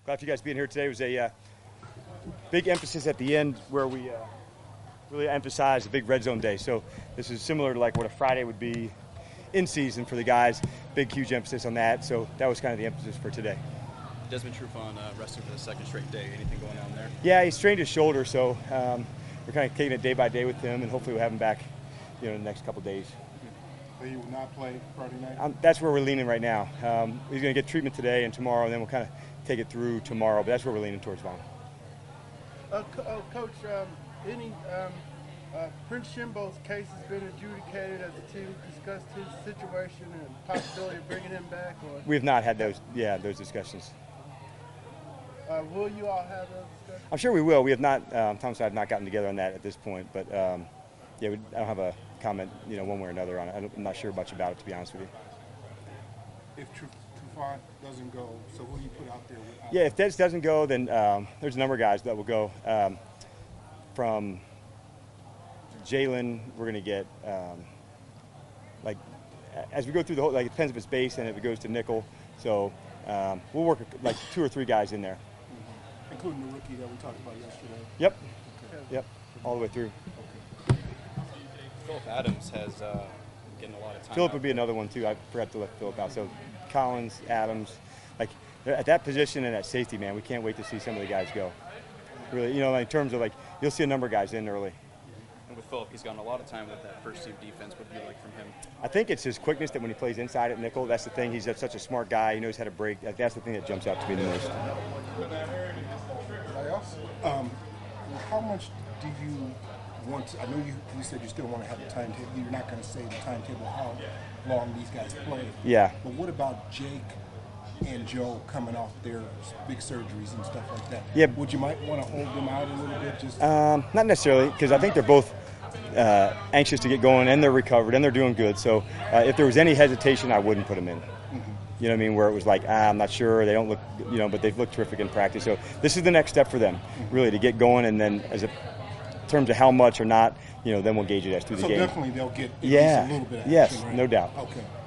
Glad for you guys being here today. It was a big emphasis at the end where we really emphasized a big red zone day. So this is similar to like what a Friday would be in season for the guys. Big, huge emphasis on that. So that was kind of the emphasis for today. Desmond Trufant resting for the second straight day. Anything going on there? Yeah, he strained his shoulder, so we're kind of taking it day by day with him, and hopefully we'll have him back, in the next couple of days. So he will not play Friday night? That's where we're leaning right now. He's going to get treatment today and tomorrow, and then we'll kind of take it through tomorrow. But that's where we're leaning towards Vaughn. Coach, Prince Shimbo's case has been adjudicated. As the team discussed his situation and possibility of bringing him back? Or we have not had those discussions. Will you all have those discussions? I'm sure we will. We have not. Tom and I have not gotten together on that at this point. But I don't have a comment, one way or another on it. I'm not sure much about it, to be honest with you. If Trufant doesn't go, so who do you put out there? Yeah, if Des doesn't go, then there's a number of guys that will go. From Jalen, we're going to get as we go through the whole. It depends if it's base and if it goes to nickel. So we'll work 2 or 3 guys in there. Including the rookie that we talked about yesterday? Yep. Okay. Yep. All the way through. Okay. Phillip Adams has getting a lot of time. Phillip would be another one, too. I forgot to let Phillip out. So Collins, Adams, at that position and at safety, man, we can't wait to see some of the guys go. Really, in terms of you'll see a number of guys in early. And with Phillip, he's gotten a lot of time with that first team defense. What do you like from him? I think it's his quickness that when he plays inside at nickel, that's the thing. He's such a smart guy. He knows how to break. That's the thing that jumps out to me the most. How much do you want to, I know you said you still want to have a timetable. You're not going to say the timetable, how long these guys play. Yeah. But what about Jake and Joe coming off their big surgeries and stuff like that? Yeah. Would you might want to hold them out a little bit? Not necessarily, because I think they're both anxious to get going, and they're recovered, and they're doing good. So if there was any hesitation, I wouldn't put them in. You know what I mean? Where it was I'm not sure. They don't look, but they've looked terrific in practice. So this is the next step for them, really, to get going. And then in terms of how much or not, then we'll gauge it as through the game. So definitely they'll get at least a little bit of action, right? No doubt. Okay.